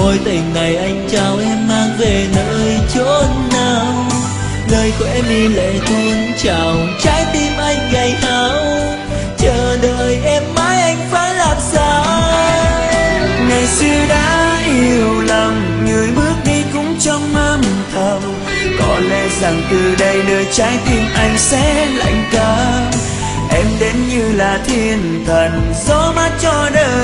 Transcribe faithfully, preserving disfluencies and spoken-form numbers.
mối tình này anh trao em mang về nơi chốn nào. Lời của em đi lệ tuôn trào, trái tim anh gầy hao, chờ đợi em mãi anh phải làm sao. Ngày xưa đã yêu lầm, người bước đi cũng trong âm thầm. Có lẽ rằng từ đây nơi trái tim anh sẽ lạnh cam. Em đến như là thiên thần, gió mát cho đời